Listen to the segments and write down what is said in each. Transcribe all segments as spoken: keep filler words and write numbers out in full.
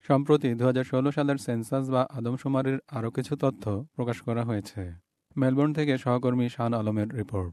সম্প্রতি দু হাজার ষোলো সালের সেন্সাস বা আদমশুমারির আরও কিছু তথ্য প্রকাশ করা হয়েছে। মেলবোর্ন থেকে সহকর্মী শান আলমের রিপোর্ট।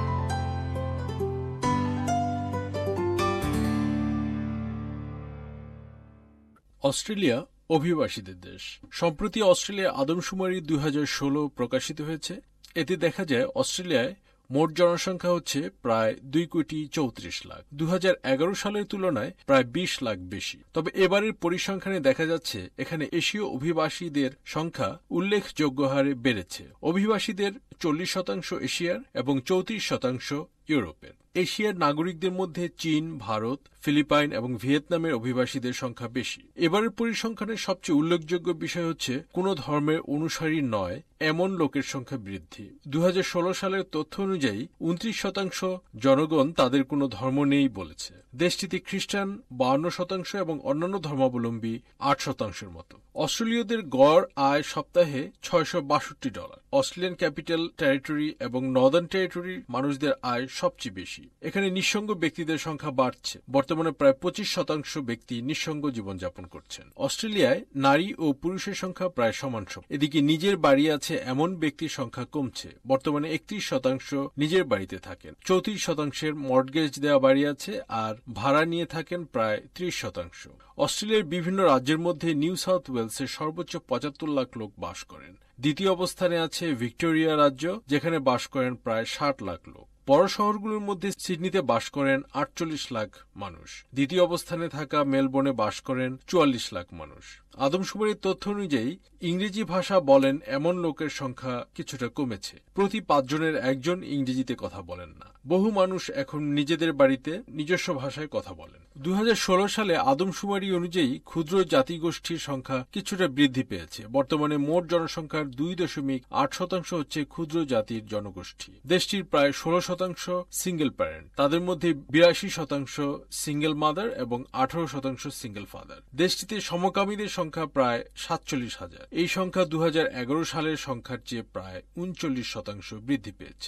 অস্ট্রেলিয়া অভিবাসীদের দেশ। সম্প্রতি অস্ট্রেলিয়া আদমশুমারি দুই হাজার ষোলো প্রকাশিত হয়েছে। এতে দেখা যায় অস্ট্রেলিয়ায় মোট জনসংখ্যা হচ্ছে প্রায় দুই কোটি চৌত্রিশ লাখ, দু হাজার এগারো সালের তুলনায় প্রায় বিশ লাখ বেশি। তবে এবারের পরিসংখ্যানে দেখা যাচ্ছে এখানে এশীয় অভিবাসীদের সংখ্যা উল্লেখযোগ্য হারে বেড়েছে। অভিবাসীদের চল্লিশ শতাংশ এশিয়ার এবং চৌত্রিশ শতাংশ ইউরোপের। এশিয়ার নাগরিকদের মধ্যে চীন, ভারত, ফিলিপাইন এবং ভিয়েতনামের অভিবাসীদের সংখ্যা বেশি। এবারের পরিসংখ্যানের সবচেয়ে উল্লেখযোগ্য বিষয় হচ্ছে কোনো ধর্মের অনুসারী নয় এমন লোকের সংখ্যা বৃদ্ধি। দু হাজার ষোলো সালের তথ্য অনুযায়ী উনত্রিশ শতাংশ জনগণ তাদের কোনো ধর্ম নেই বলেছে। দেশটিতে খ্রিস্টান বাউন্ন শতাংশ এবং অন্যান্য ধর্মাবলম্বী আট শতাংশের মতো। অস্ট্রেলীয়দের গড় আয় সপ্তাহে ছয়শো বাষট্টি ডলার। অস্ট্রেলিয়ান ক্যাপিটাল টেরিটরি এবং নর্দার্ন টেরিটরির মানুষদের আয় সবচেয়ে বেশি। এখানে নিঃসঙ্গ ব্যক্তিদের সংখ্যা বাড়ছে। বর্তমানে প্রায় পঁচিশ শতাংশ ব্যক্তি নিঃসঙ্গ জীবনযাপন করছেন। অস্ট্রেলিয়ায় নারী ও পুরুষের সংখ্যা প্রায় সমান সমান। এদিকে নিজের বাড়ি আছে এমন ব্যক্তির সংখ্যা কমছে। বর্তমানে একত্রিশ শতাংশ নিজের বাড়িতে থাকেন, চৌত্রিশ শতাংশের মর্টগেজ দেওয়া বাড়ি আছে আর ভাড়া নিয়ে থাকেন প্রায় ত্রিশ শতাংশ। অস্ট্রেলিয়ার বিভিন্ন রাজ্যের মধ্যে নিউ সাউথ ওয়েলসে সর্বোচ্চ পঁচাত্তর লাখ লোক বাস করেন। দ্বিতীয় অবস্থানে আছে ভিক্টোরিয়া রাজ্য, যেখানে বাস করেন প্রায় ষাট লাখ লোক। বড় শহরগুলোর মধ্যে সিডনিতে বাস করেন আটচল্লিশ লাখ মানুষ। দ্বিতীয় অবস্থানে থাকা মেলবোর্নে বাস করেন চুয়াল্লিশ লাখ মানুষ। আদমশুমারির তথ্য অনুযায়ী ইংরেজি ভাষা বলেন এমন লোকের সংখ্যা কিছুটা কমেছে। প্রতি পাঁচজনের একজন ইংরেজিতে কথা বলেন না। বহু মানুষ এখন নিজেদের বাড়িতে নিজস্ব ভাষায় কথা বলেন। দুই হাজার ষোলো সালে আদমশুমারি অনুযায়ী ক্ষুদ্র জাতিগোষ্ঠীর সংখ্যা কিছুটা বৃদ্ধি পেয়েছে। বর্তমানে মোট জনসংখ্যার দুই দশমিক আট শতাংশ হচ্ছে ক্ষুদ্র জাতির জনগোষ্ঠী। দেশটির প্রায় ষোলো শতাংশ সিঙ্গেল প্যারেন্ট, তাদের মধ্যে বিরাশি শতাংশ সিঙ্গেল মাদার এবং আঠারো শতাংশ সিঙ্গেল ফাদার। দেশটিতে সমকামীদের সংখ্যা প্রায় সাতচল্লিশ হাজার। এই সংখ্যা দু হাজার এগারো সালের সংখ্যার চেয়ে প্রায় উনচল্লিশ শতাংশ বৃদ্ধি পেয়েছে।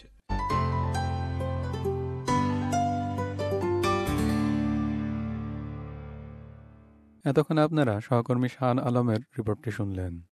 এতক্ষণ আপনারা সহকর্মী শান আলমের রিপোর্টটি শুনলেন।